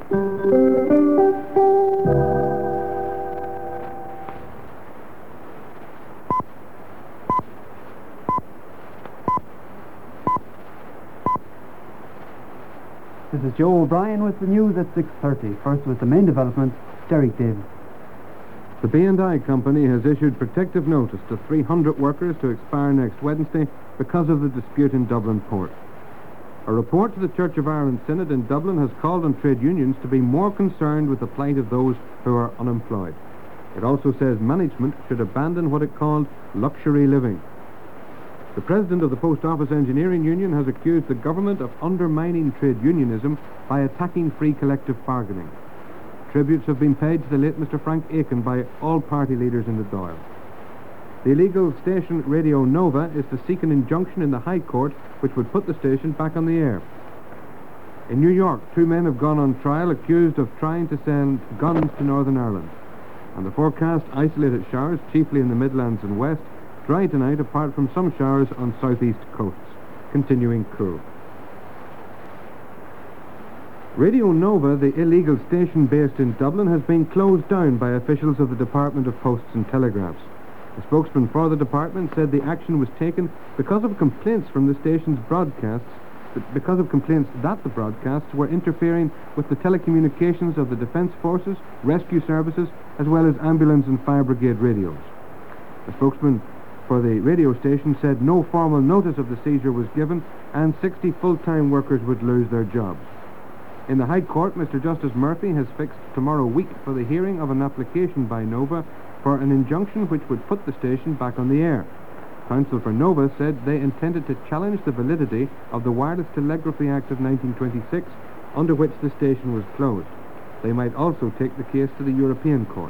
This is Joe O'Brien with the news at 6:30. First with the main development, Derek Davis. The B&I Company has issued protective notice to 300 workers to expire next Wednesday because of the dispute in Dublin Port. A report to the Church of Ireland Synod in Dublin has called on trade unions to be more concerned with the plight of those who are unemployed. It also says management should abandon what it called luxury living. The president of the Post Office Engineering Union has accused the government of undermining trade unionism by attacking free collective bargaining. Tributes have been paid to the late Mr. Frank Aiken by all party leaders in the Dáil. The illegal station Radio Nova is to seek an injunction in the High Court which would put the station back on the air. In New York, 2 men have gone on trial accused of trying to send guns to Northern Ireland. And the forecast, isolated showers, chiefly in the Midlands and West, dry tonight apart from some showers on southeast coasts, continuing cool. Radio Nova, the illegal station based in Dublin, has been closed down by officials of the Department of Posts and Telegraphs. A spokesman for the department said the action was taken because of complaints from the station's broadcasts, because of complaints that the broadcasts were interfering with the telecommunications of the Defence Forces, rescue services, as well as ambulance and fire brigade radios. A spokesman for the radio station said no formal notice of the seizure was given and 60 full-time workers would lose their jobs. In the High Court, Mr. Justice Murphy has fixed tomorrow week for the hearing of an application by Nova for an injunction which would put the station back on the air. Counsel for Nova said they intended to challenge the validity of the Wireless Telegraphy Act of 1926, under which the station was closed. They might also take the case to the European Court.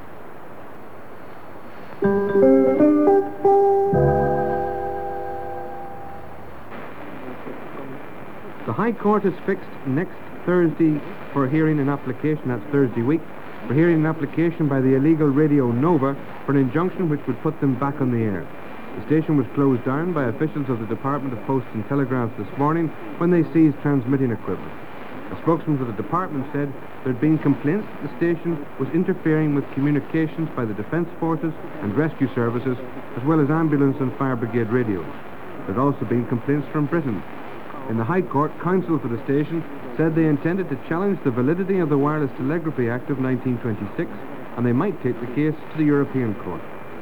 The High Court has fixed next Thursday for hearing an application, that's Thursday week, for hearing an application by the illegal Radio Nova for an injunction which would put them back on the air. The station was closed down by officials of the Department of Posts and Telegraphs this morning when they seized transmitting equipment. A spokesman for the department said there had been complaints that the station was interfering with communications by the Defence Forces and rescue services, as well as ambulance and fire brigade radios. There had also been complaints from Britain. In the High Court, counsel for the station said they intended to challenge the validity of the Wireless Telegraphy Act of 1926, and they might take the case to the European Court.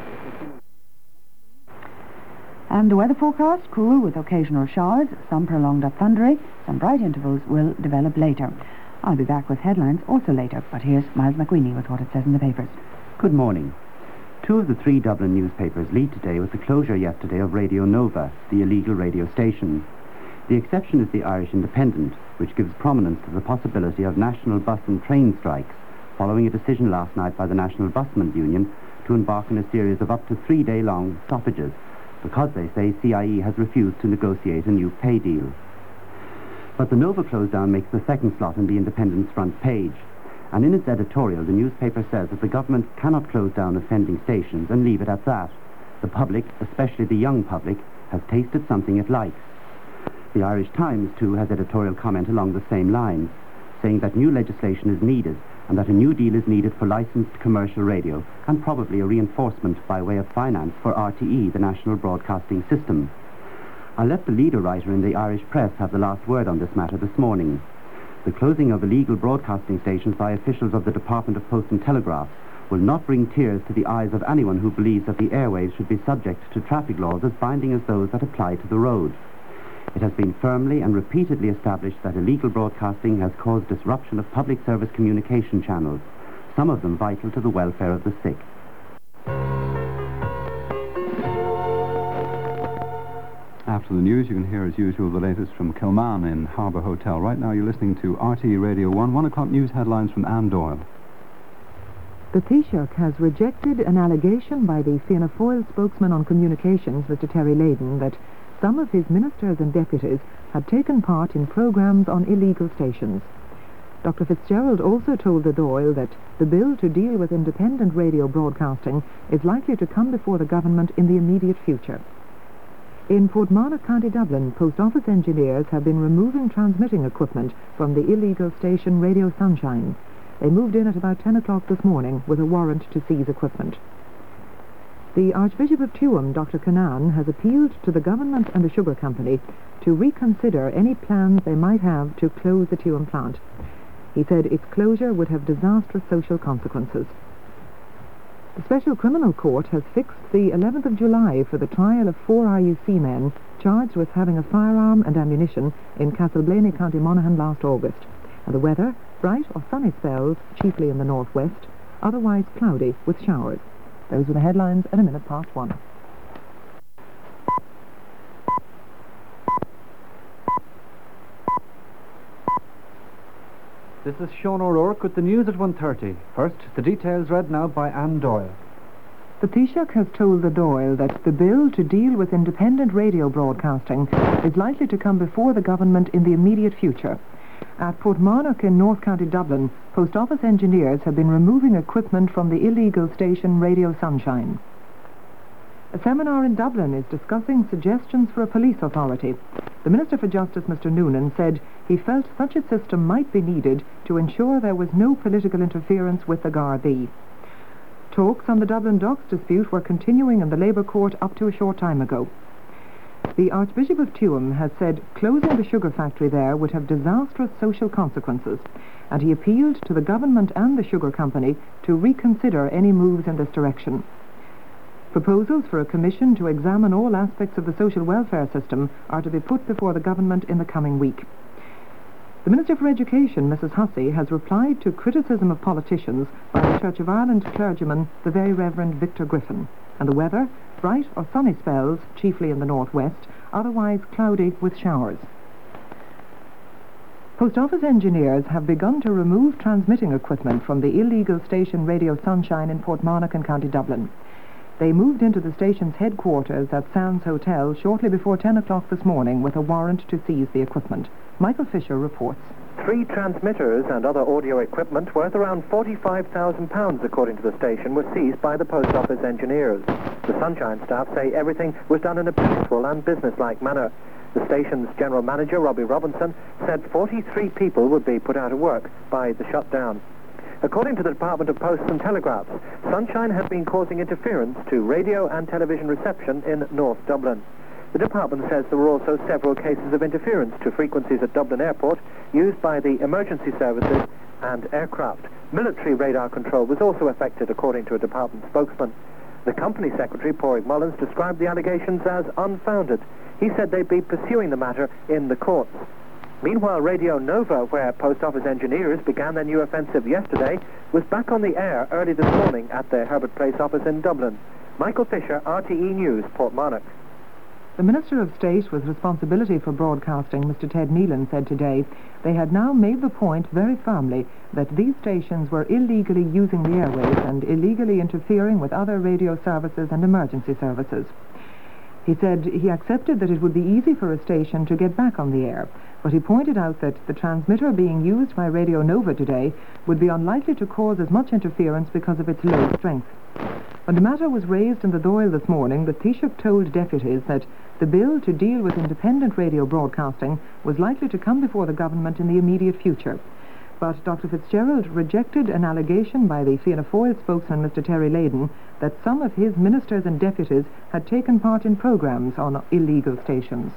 And the weather forecast, cool with occasional showers, some prolonged up thundery, some bright intervals will develop later. I'll be back with headlines also later, but here's Miles McWeeny with what it says in the papers. Good morning. 2 of the 3 Dublin newspapers lead today with the closure yesterday of Radio Nova, the illegal radio station. The exception is the Irish Independent, which gives prominence to the possibility of national bus and train strikes, following a decision last night by the National Busmen's Union to embark in a series of up to 3-day-long stoppages, because they say CIE has refused to negotiate a new pay deal. But the Nova close down makes the second slot in the Independent's front page, and in its editorial the newspaper says that the government cannot close down offending stations and leave it at that. The public, especially the young public, has tasted something it likes. The Irish Times, too, has editorial comment along the same lines, saying that new legislation is needed and that a new deal is needed for licensed commercial radio and probably a reinforcement by way of finance for RTE, the National Broadcasting System. I'll let the leader writer in the Irish press have the last word on this matter this morning. The closing of illegal broadcasting stations by officials of the Department of Posts and Telegraphs will not bring tears to the eyes of anyone who believes that the airwaves should be subject to traffic laws as binding as those that apply to the road. It has been firmly and repeatedly established that illegal broadcasting has caused disruption of public service communication channels, some of them vital to the welfare of the sick. After the news, you can hear, as usual, the latest from Kilman in Harbour Hotel. Right now, you're listening to RTE Radio 1 o'clock news headlines from Anne Doyle. The Taoiseach has rejected an allegation by the Fianna Fáil spokesman on communications, Mr. Terry Layden, that some of his ministers and deputies had taken part in programmes on illegal stations. Dr. Fitzgerald also told the Dáil that the bill to deal with independent radio broadcasting is likely to come before the government in the immediate future. In Portmarnock, County Dublin, Post Office engineers have been removing transmitting equipment from the illegal station Radio Sunshine. They moved in at about 10 o'clock this morning with a warrant to seize equipment. The Archbishop of Tuam, Dr. Canaan, has appealed to the government and the sugar company to reconsider any plans they might have to close the Tuam plant. He said its closure would have disastrous social consequences. The Special Criminal Court has fixed the 11th of July for the trial of 4 RUC men charged with having a firearm and ammunition in Castleblaney, County Monaghan last August. And the weather, bright or sunny spells, chiefly in the northwest, otherwise cloudy with showers. Those were the headlines at 1:01. This is Sean O'Rourke with the news at 1:30. First, the details read now by Anne Doyle. The Taoiseach has told the Dáil that the bill to deal with independent radio broadcasting is likely to come before the government in the immediate future. At Portmarnock in North County Dublin, Post Office engineers have been removing equipment from the illegal station Radio Sunshine. A seminar in Dublin is discussing suggestions for a police authority. The Minister for Justice, Mr. Noonan, said he felt such a system might be needed to ensure there was no political interference with the Gardaí. Talks on the Dublin Docks dispute were continuing in the Labour Court up to a short time ago. The Archbishop of Tuam has said closing the sugar factory there would have disastrous social consequences, and he appealed to the government and the sugar company to reconsider any moves in this direction. Proposals for a commission to examine all aspects of the social welfare system are to be put before the government in the coming week. The Minister for Education, Mrs. Hussey, has replied to criticism of politicians by the Church of Ireland clergyman, the Very Reverend Victor Griffin. And the weather, bright or sunny spells, chiefly in the northwest, otherwise cloudy with showers. Post Office engineers have begun to remove transmitting equipment from the illegal station Radio Sunshine in Portmarnock in County Dublin. They moved into the station's headquarters at Sands Hotel shortly before 10 o'clock this morning with a warrant to seize the equipment. Michael Fisher reports. 3 transmitters and other audio equipment worth around £45,000, according to the station, were seized by the Post Office engineers. The Sunshine staff say everything was done in a peaceful and businesslike manner. The station's general manager, Robbie Robinson, said 43 people would be put out of work by the shutdown. According to the Department of Posts and Telegraphs, Sunshine has been causing interference to radio and television reception in North Dublin. The department says there were also several cases of interference to frequencies at Dublin Airport used by the emergency services and aircraft. Military radar control was also affected, according to a department spokesman. The company secretary, Padraig Mullins, described the allegations as unfounded. He said they'd be pursuing the matter in the courts. Meanwhile, Radio Nova, where Post Office engineers began their new offensive yesterday, was back on the air early this morning at their Herbert Place office in Dublin. Michael Fisher, RTE News, Portmarnock. The Minister of State with responsibility for broadcasting, Mr. Ted Nealon, said today they had now made the point very firmly that these stations were illegally using the airwaves and illegally interfering with other radio services and emergency services. He said he accepted that it would be easy for a station to get back on the air, but he pointed out that the transmitter being used by Radio Nova today would be unlikely to cause as much interference because of its low strength. When the matter was raised in the Dáil this morning, the Taoiseach told deputies that the bill to deal with independent radio broadcasting was likely to come before the government in the immediate future. But Dr. Fitzgerald rejected an allegation by the Fianna Fáil spokesman, Mr. Terry Layden, that some of his ministers and deputies had taken part in programmes on illegal stations.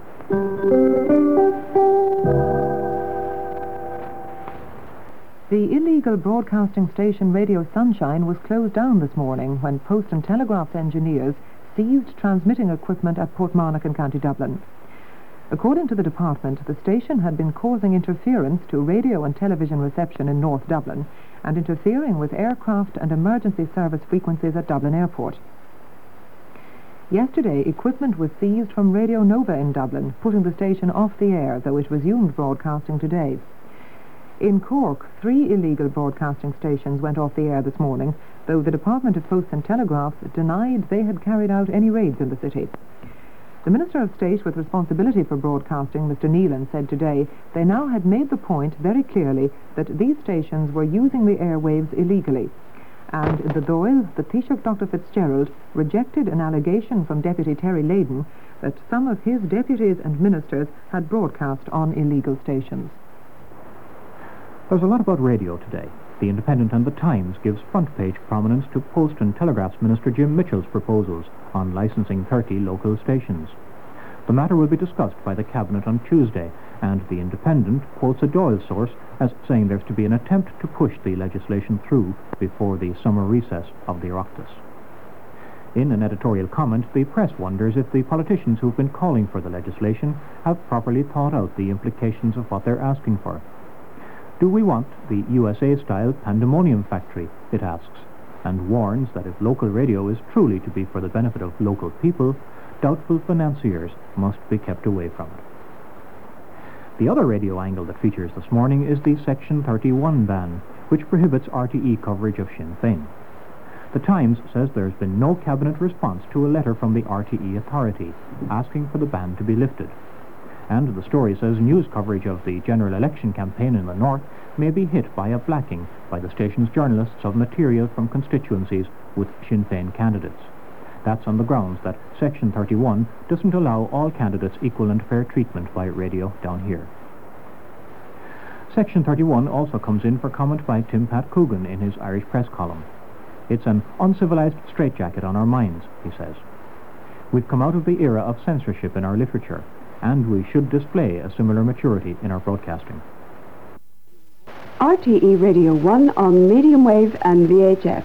The illegal broadcasting station Radio Sunshine was closed down this morning when Post and Telegraph engineers seized transmitting equipment at Portmarnock in County Dublin. According to the department, the station had been causing interference to radio and television reception in North Dublin and interfering with aircraft and emergency service frequencies at Dublin Airport. Yesterday, equipment was seized from Radio Nova in Dublin, putting the station off the air, though it resumed broadcasting today. In Cork, 3 illegal broadcasting stations went off the air this morning, though the Department of Posts and Telegraphs denied they had carried out any raids in the city. The Minister of State with responsibility for broadcasting, Mr. Nealon, said today they now had made the point very clearly that these stations were using the airwaves illegally. And in the Dáil, the Taoiseach Dr. Fitzgerald rejected an allegation from Deputy Terry Layden that some of his deputies and ministers had broadcast on illegal stations. There's a lot about radio today. The Independent and the Times gives front-page prominence to Post and Telegraph's Minister Jim Mitchell's proposals on licensing 30 local stations. The matter will be discussed by the Cabinet on Tuesday, and the Independent quotes a Dáil source as saying there's to be an attempt to push the legislation through before the summer recess of the Oireachtas. In an editorial comment, the press wonders if the politicians who've been calling for the legislation have properly thought out the implications of what they're asking for. Do we want the USA-style pandemonium factory, it asks, and warns that if local radio is truly to be for the benefit of local people, doubtful financiers must be kept away from it. The other radio angle that features this morning is the Section 31 ban, which prohibits RTE coverage of Sinn Féin. The Times says there's been no cabinet response to a letter from the RTE authority asking for the ban to be lifted. And the story says news coverage of the general election campaign in the north may be hit by a blacking by the station's journalists of material from constituencies with Sinn Féin candidates. That's on the grounds that Section 31 doesn't allow all candidates equal and fair treatment by radio down here. Section 31 also comes in for comment by Tim Pat Coogan in his Irish Press column. It's an uncivilized straitjacket on our minds, he says. We've come out of the era of censorship in our literature, and we should display a similar maturity in our broadcasting. RTE Radio 1 on medium wave and VHF.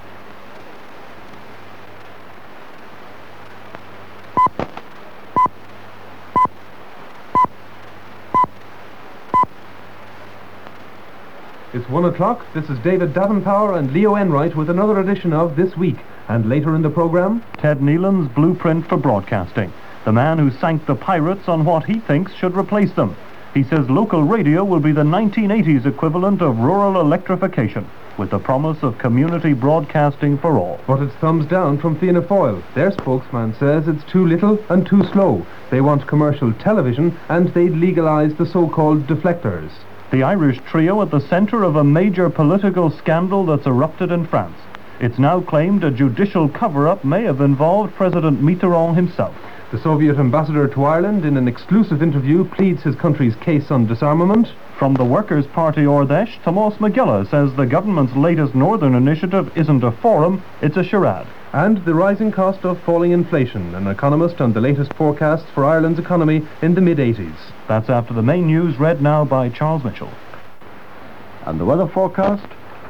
It's 1 o'clock. This is David Davenpower and Leo Enright with another edition of This Week. And later in the programme, Ted Nealon's blueprint for broadcasting. The man who sank the pirates on what he thinks should replace them. He says local radio will be the 1980s equivalent of rural electrification, with the promise of community broadcasting for all. but it's thumbs down from Fianna Fáil. Their spokesman says it's too little and too slow. They want commercial television and they'd legalise the so-called deflectors. The Irish trio at the centre of a major political scandal that's erupted in France. It's now claimed a judicial cover-up may have involved President Mitterrand himself. The Soviet ambassador to Ireland, in an exclusive interview, pleads his country's case on disarmament. From the Workers' Party Ordesh, Tomás McGilla says the government's latest northern initiative isn't a forum, it's a charade. And the rising cost of falling inflation, an economist on the latest forecasts for Ireland's economy in the mid-80s. That's after the main news read now by Charles Mitchell. And the weather forecast?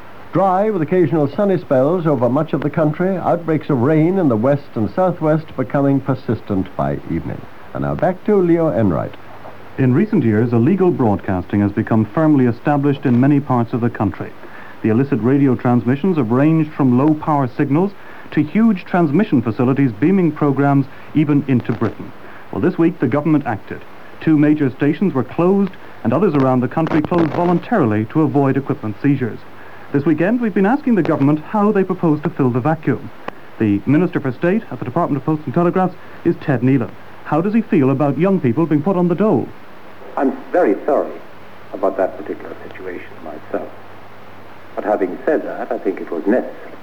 Dry with occasional sunny spells over much of the country, outbreaks of rain in the west and southwest becoming persistent by evening. And now back to Leo Enright. In recent years, illegal broadcasting has become firmly established in many parts of the country. The illicit radio transmissions have ranged from low-power signals to huge transmission facilities beaming programs even into Britain. Well, this week the government acted. 2 major stations were closed, and others around the country closed voluntarily to avoid equipment seizures. This weekend, we've been asking the government how they propose to fill the vacuum. The Minister for State at the Department of Posts and Telegraphs is Ted Nealon. How does he feel about young people being put on the dole? I'm very sorry about that particular situation myself. But having said that, I think it was necessary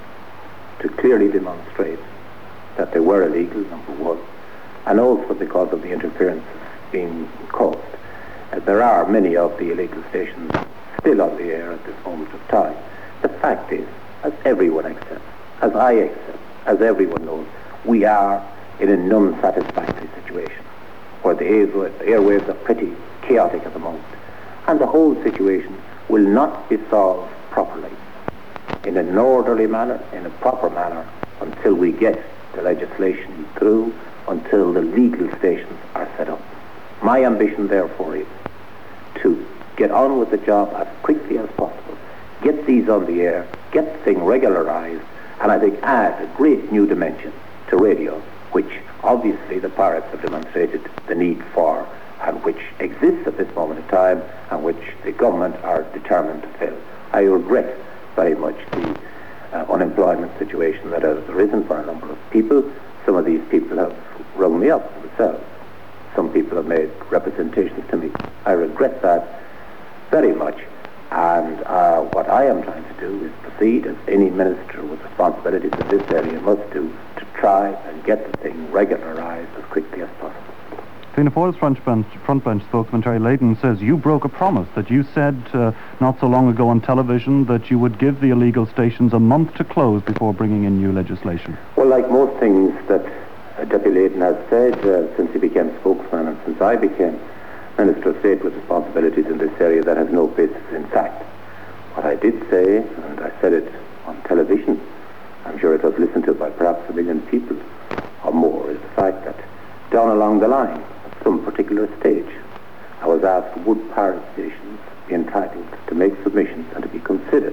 to clearly demonstrate that they were illegal, number one, and also because of the interference being caused. There are many of the illegal stations still on the air at this moment of time. The fact is, as everyone accepts, as I accept, as everyone knows, we are in an unsatisfactory situation where the airwaves are pretty chaotic at the moment. And the whole situation will not be solved properly, in an orderly manner, in a proper manner, until we get the legislation through, until the legal stations are set up. My ambition, therefore, is to get on with the job as quickly as possible, get these on the air, get the thing regularized, and I think add a great new dimension to radio, which obviously the pirates have demonstrated the need for, and which exists at this moment in time, and which the government are determined to fill. I regret very much the unemployment situation that has arisen for a number of people. Some of these people have rung me up themselves. Some people have made representations to me. I regret that very much, And what I am trying to do is proceed, as any minister with responsibilities in this area must do, to try and get the thing regularised as quickly as possible. Fianna Fáil's front bench spokesman Terry Layden says you broke a promise that you said not so long ago on television that you would give the illegal stations a month to close before bringing in new legislation. Well, like most things that Deputy Layden has said since he became spokesman and since I became Minister of State with responsibilities in this area, that has no basis in fact. What I did say, and I said it on television, I'm sure it was listened to by perhaps 1 million people or more, is the fact that down along the line, at some particular stage, I was asked, would pirate stations be entitled to make submissions and to be considered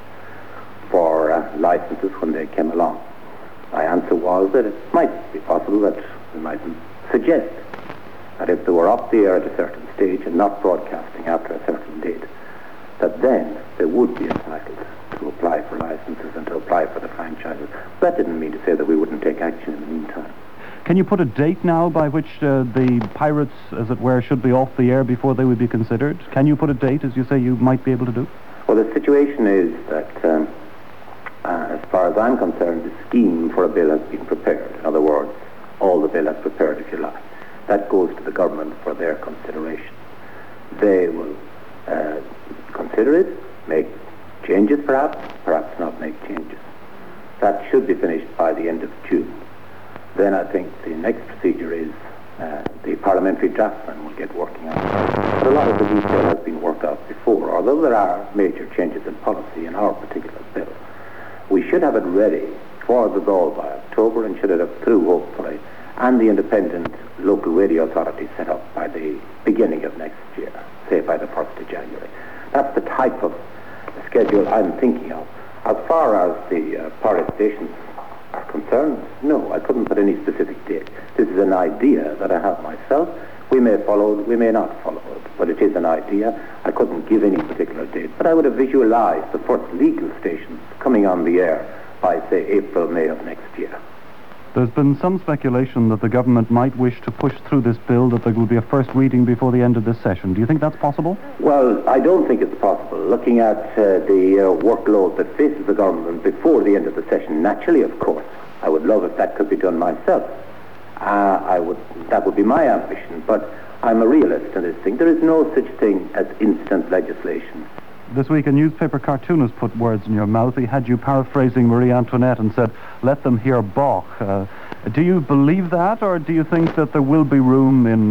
for licenses when they came along? My answer was that it might be possible that we might suggest that if they were off the air at a certain stage and not broadcasting after a certain date, that then they would be entitled to apply for licenses and to apply for the franchises. That didn't mean to say that we wouldn't take action in the meantime. Can you put a date now by which the pirates, as it were, should be off the air before they would be considered? Can you put a date, as you say you might be able to do? Well, the situation is that, as far as I'm concerned, the scheme for a bill has been prepared. In other words, all the bill has prepared, if you like. That goes to the government for their consideration. They will consider it, make changes perhaps not make changes. That should be finished by the end of June. Then I think the next procedure is the parliamentary draftsman will get working on it. But a lot of the detail has been worked out before, although there are major changes in policy in our particular bill. We should have it ready for the goal by October and should have it through, hopefully, and the independent local radio authority set up by the beginning of next year, say by the 1st of January. That's the type of schedule I'm thinking of. As far as the pirate stations are concerned, no, I couldn't put any specific date. This is an idea that I have myself. We may follow it, we may not follow it, but it is an idea. I couldn't give any particular date, but I would have visualized the first legal stations coming on the air by, say, April, May of next year. There's been some speculation that the government might wish to push through this bill, that there will be a first reading before the end of this session. Do you think that's possible? Well, I don't think it's possible. Looking at the workload that faces the government before the end of the session, naturally, of course, I would love if that could be done myself. That would be my ambition, but I'm a realist in this thing. There is no such thing as instant legislation. This week, a newspaper cartoonist put words in your mouth. He had you paraphrasing Marie Antoinette and said, "Let them hear Bach." Do you believe that, or do you think that there will be room in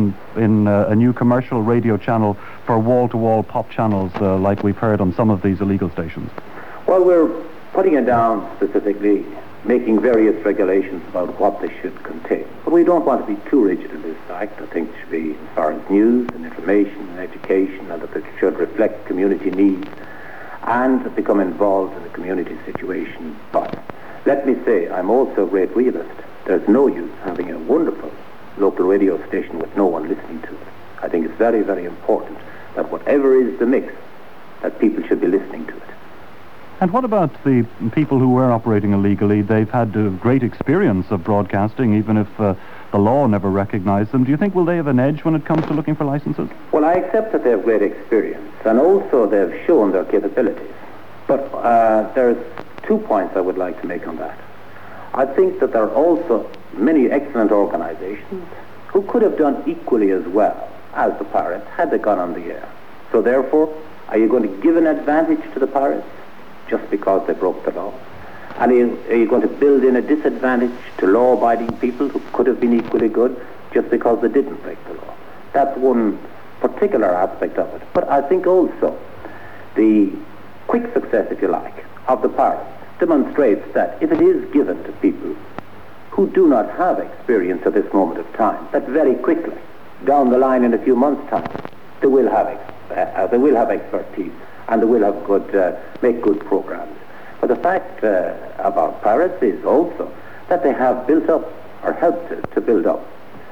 a new commercial radio channel for wall-to-wall pop channels like we've heard on some of these illegal stations? Well, we're putting it down specifically, making various regulations about what they should contain. But we don't want to be too rigid in this fact. I think it should be as far as news and information and education, and that it should reflect community needs and become involved in the community situation. But let me say, I'm also a great realist. There's no use having a wonderful local radio station with no one listening to it. I think it's very, very important that whatever is the mix, that people should be listening to it. And what about the people who were operating illegally? They've had great experience of broadcasting, even if the law never recognized them. Do you think will they have an edge when it comes to looking for licenses? Well, I accept that they have great experience, and also they've shown their capabilities. But there's 2 points I would like to make on that. I think that there are also many excellent organizations who could have done equally as well as the pirates had they gone on the air. So therefore, are you going to give an advantage to the pirates just because they broke the law? And are you going to build in a disadvantage to law-abiding people who could have been equally good just because they didn't break the law? That's one particular aspect of it. But I think also the quick success, if you like, of the pirates demonstrates that if it is given to people who do not have experience at this moment of time, that very quickly, down the line in a few months' time, they will have expertise and they will have make good programs. But the fact about pirates is also that they have built up, or helped to build up,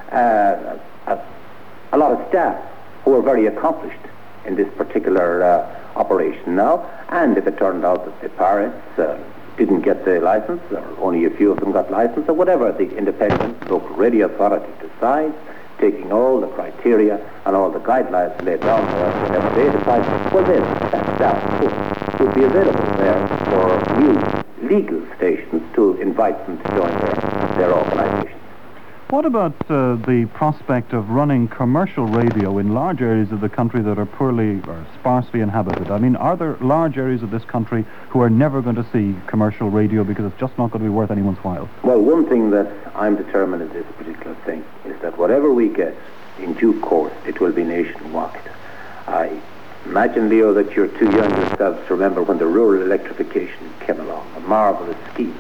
a lot of staff who are very accomplished in this particular operation now. And if it turned out that the pirates didn't get the license, or only a few of them got license, or whatever the independent local radio authority decides, taking all the criteria and all the guidelines laid down for us, whatever they decide, well, then staff would be available there for new legal stations to invite them to join their organizations. What about the prospect of running commercial radio in large areas of the country that are poorly or sparsely inhabited? I mean, are there large areas of this country who are never going to see commercial radio because it's just not going to be worth anyone's while? Well, one thing that I'm determined in this particular thing is that whatever we get in due course, it will be nationwide. I imagine, Leo, that you're too young yourself to remember when the rural electrification came along, a marvelous scheme.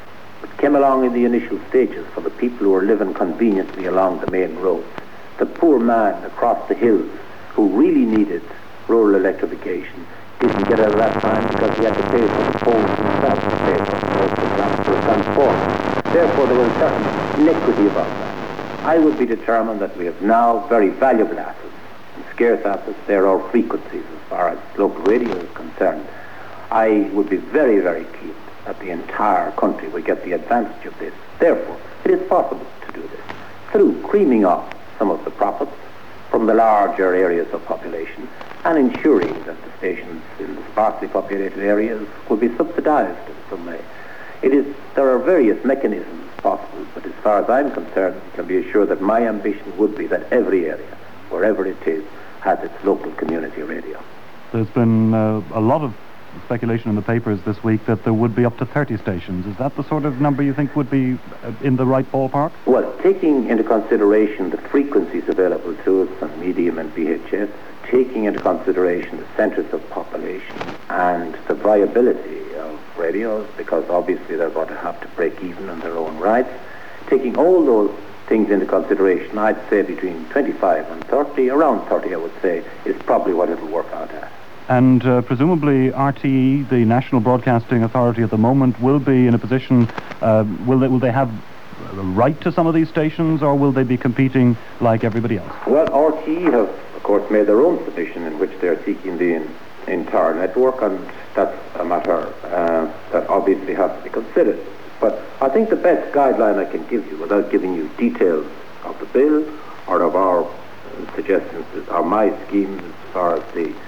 It came along in the initial stages for the people who were living conveniently along the main roads. The poor man across the hills who really needed rural electrification didn't get it at that time because he had to pay for the poles himself to pay for transport. Therefore, there was a certain inequity about that. I would be determined that we have now very valuable assets, and scarce assets. There are frequencies as far as local radio is concerned. I would be very, very keen that the entire country will get the advantage of this. Therefore, it is possible to do this through creaming off some of the profits from the larger areas of population and ensuring that the stations in the sparsely populated areas will be subsidized in some way. There are various mechanisms possible, but as far as I'm concerned, you can be assured that my ambition would be that every area, wherever it is, has its local community radio. There's been a lot of speculation in the papers this week that there would be up to 30 stations. Is that the sort of number you think would be in the right ballpark? Well, taking into consideration the frequencies available to us on medium and VHF, taking into consideration the centres of population and the viability of radios, because obviously they're going to have to break even on their own rights, taking all those things into consideration, I'd say between 25 and 30, around 30 I would say, is probably what it'll work out at. And presumably RTE, the National Broadcasting Authority at the moment, will be in a position, will they have a right to some of these stations, or will they be competing like everybody else? Well, RTE have, of course, made their own submission in which they're seeking the entire network, and that's a matter that obviously has to be considered. But I think the best guideline I can give you, without giving you details of the bill or of our suggestions, or my schemes as far as the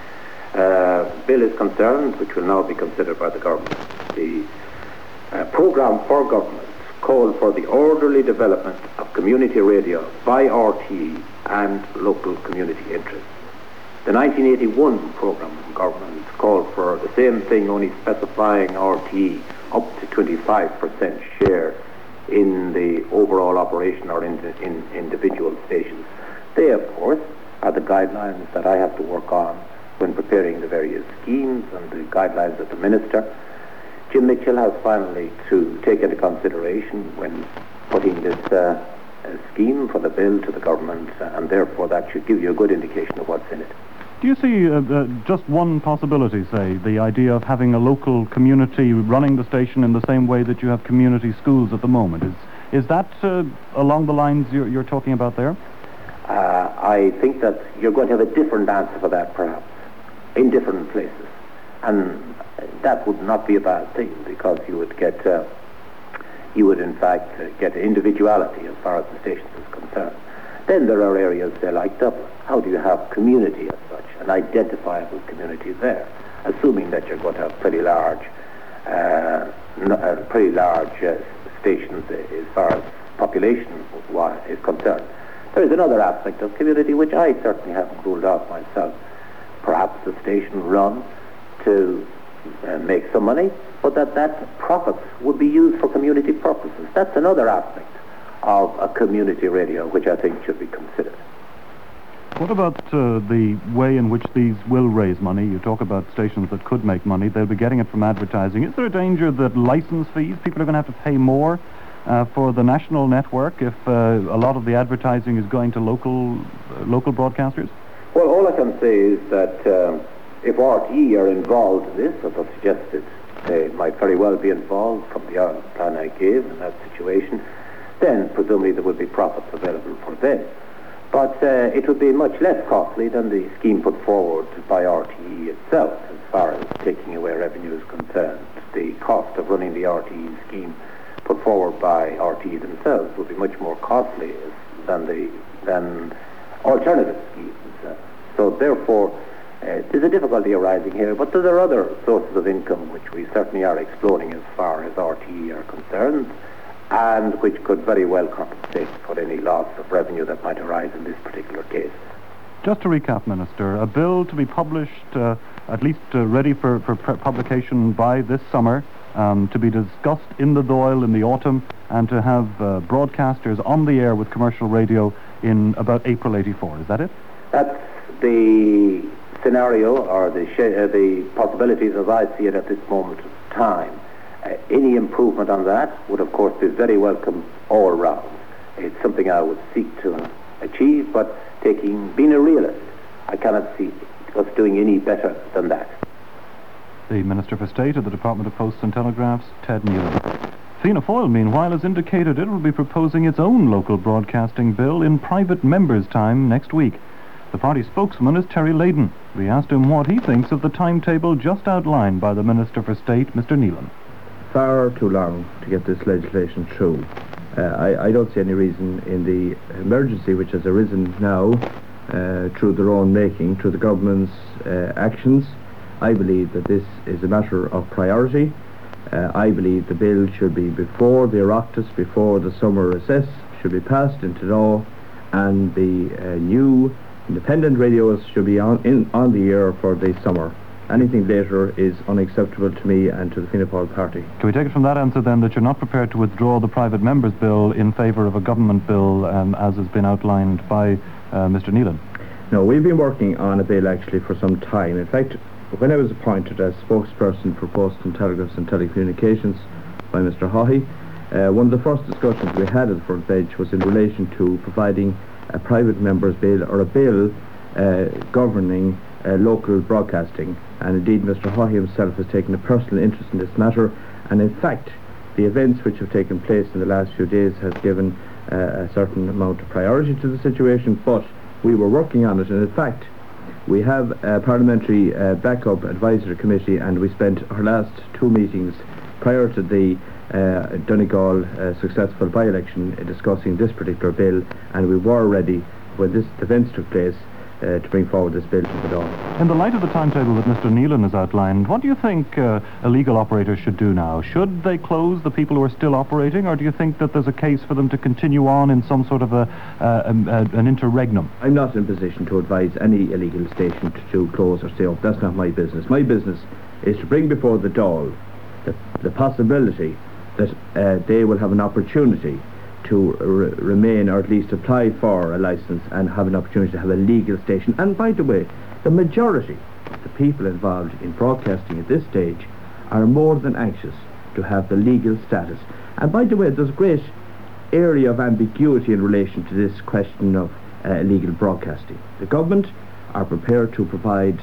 bill is concerned, which will now be considered by the government. The programme for government called for the orderly development of community radio by RTE and local community interests. The 1981 programme of government called for the same thing, only specifying RTE up to 25% share in the overall operation or in individual stations. They, of course, are the guidelines that I have to work on when preparing the various schemes and the guidelines of the Minister. Jim Mitchell has finally to take into consideration when putting this scheme for the bill to the government, and therefore that should give you a good indication of what's in it. Do you see just one possibility, say, the idea of having a local community running the station in the same way that you have community schools at the moment? Is that along the lines you're talking about there? I think that you're going to have a different answer for that, perhaps, in different places. And that would not be a bad thing, because you would in fact get individuality as far as the stations is concerned. Then there are areas there like Dublin. How do you have community as such, an identifiable community there, assuming that you're going to have pretty large stations as far as population is concerned. There is another aspect of community which I certainly haven't ruled out myself. Perhaps the station run to make some money, but that profits would be used for community purposes. That's another aspect of a community radio which I think should be considered. What about the way in which these will raise money? You talk about stations that could make money. They'll be getting it from advertising. Is there a danger that license fees, people are going to have to pay more for the national network if a lot of the advertising is going to local broadcasters? Well, all I can say is that if RTE are involved in this, as I suggested, they might very well be involved from the plan I gave in that situation, then presumably there would be profits available for them. But it would be much less costly than the scheme put forward by RTE itself, as far as taking away revenue is concerned. The cost of running the RTE scheme put forward by RTE themselves would be much more costly than alternative schemes. So therefore, There's a difficulty arising here, but there are other sources of income which we certainly are exploring as far as RTE are concerned, and which could very well compensate for any loss of revenue that might arise in this particular case. Just to recap, Minister, a bill to be published, at least ready for publication by this summer, to be discussed in the Dáil in the autumn, and to have broadcasters on the air with commercial radio in about April '84. Is that it? That's the scenario, or the possibilities as I see it at this moment of time. Any improvement on that would, of course, be very welcome all round. It's something I would seek to achieve, but being a realist, I cannot see us doing any better than that. The Minister for State of the Department of Posts and Telegraphs, Ted Nealon. Fianna Fáil, meanwhile, has indicated it will be proposing its own local broadcasting bill in private members' time next week. The party spokesman is Terry Layden. We asked him what he thinks of the timetable just outlined by the Minister for State, Mr. Nealon. Far too long to get this legislation through. I don't see any reason in the emergency which has arisen now through their own making, through the government's actions. I believe that this is a matter of priority. I believe the bill should be before the Oireachtas, before the summer recess, should be passed into law, and the new independent radios should be on the air for the summer. Anything later is unacceptable to me and to the Fianna Fáil party. Can we take it from that answer then that you're not prepared to withdraw the private members bill in favour of a government bill as has been outlined by Mr. Nealon? No, we've been working on a bill actually for some time. In fact, when I was appointed as spokesperson for Posts and Telegraphs and Telecommunications by Mr. Haughey, one of the first discussions we had at the front bench was in relation to providing a private members bill, or a bill governing local broadcasting. And indeed, Mr. Haughey himself has taken a personal interest in this matter, and in fact, the events which have taken place in the last few days has given a certain amount of priority to the situation, but we were working on it, and in fact, we have a parliamentary backup advisory committee, and we spent our last two meetings prior to the Donegal successful by-election discussing this particular bill, and we were ready when the events took place to bring forward this bill to the Dáil. In the light of the timetable that Mr. Nealon has outlined, what do you think a legal operator should do now? Should they close the people who are still operating, or do you think that there's a case for them to continue on in some sort of an interregnum? I'm not in a position to advise any illegal station to close or stay up. That's not my business. My business is to bring before the Dáil the possibility that they will have an opportunity to remain, or at least apply for a licence and have an opportunity to have a legal station. And by the way, the majority of the people involved in broadcasting at this stage are more than anxious to have the legal status. And by the way, there's a great area of ambiguity in relation to this question of legal broadcasting. The government are prepared to provide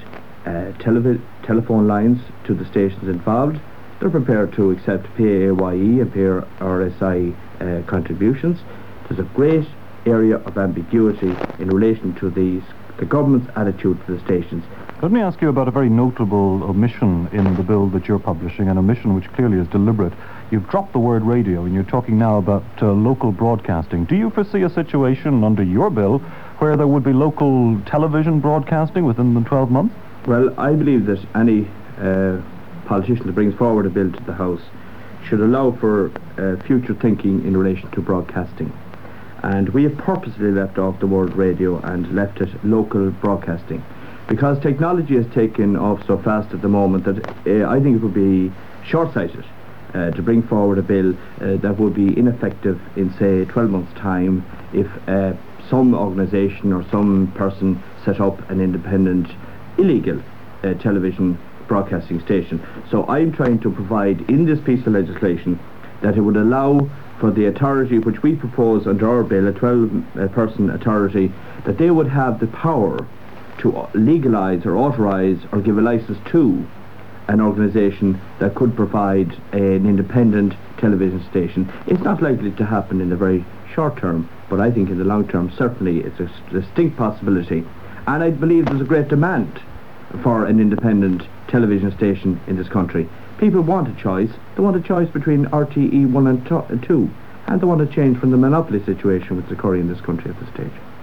telephone lines to the stations involved. They're prepared to accept PAYE and pay RSI contributions. There's a great area of ambiguity in relation to the government's attitude to the stations. Let me ask you about a very notable omission in the bill that you're publishing, an omission which clearly is deliberate. You've dropped the word radio, and you're talking now about local broadcasting. Do you foresee a situation under your bill where there would be local television broadcasting within the 12 months? Well, I believe that any politician that brings forward a bill to the House should allow for future thinking in relation to broadcasting. And we have purposely left off the word radio and left it local broadcasting, because technology has taken off so fast at the moment that I think it would be short-sighted to bring forward a bill that would be ineffective in, say, 12 months' time if some organisation or some person set up an independent, illegal television broadcasting station. So I'm trying to provide in this piece of legislation that it would allow for the authority which we propose under our bill, a 12-person authority, that they would have the power to legalise or authorise or give a licence to an organisation that could provide an independent television station. It's not likely to happen in the very short term, but I think in the long term certainly it's a distinct possibility, and I believe there's a great demand for an independent television station in this country. People want a choice. They want a choice between RTE 1 and 2, and they want a change from the monopoly situation which is occurring in this country at this stage.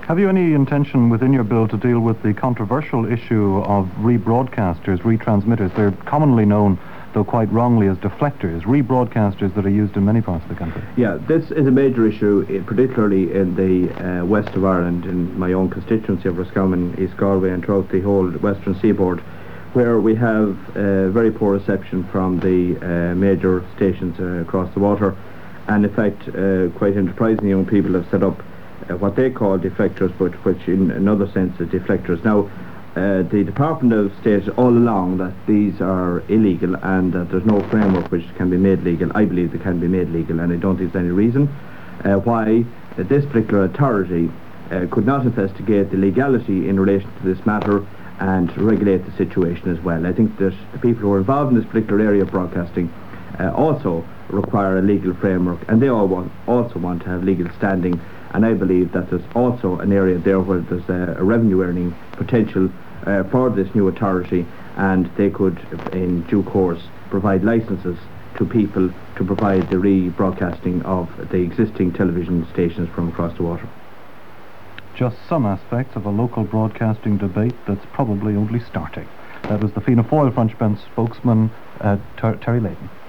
Have you any intention within your bill to deal with the controversial issue of rebroadcasters, retransmitters? They're commonly known, though quite wrongly, as deflectors, rebroadcasters that are used in many parts of the country. Yeah, this is a major issue, particularly in the west of Ireland, in my own constituency of Roscommon, East Galway, and throughout the whole western seaboard, where we have very poor reception from the major stations across the water. And in fact, quite enterprising young people have set up what they call deflectors, but which in another sense is deflectors. Now, the Department of State all along that these are illegal and that there's no framework which can be made legal. I believe they can be made legal, and I don't think there's any reason why this particular authority could not investigate the legality in relation to this matter and regulate the situation as well. I think that the people who are involved in this particular area of broadcasting also require a legal framework, and they also want to have legal standing. And I believe that there's also an area there where there's a revenue earning potential for this new authority, and they could, in due course, provide licenses to people to provide the rebroadcasting of the existing television stations from across the water. Just some aspects of a local broadcasting debate that's probably only starting. That was the Fianna Fáil French Bench spokesman, Terry Layton.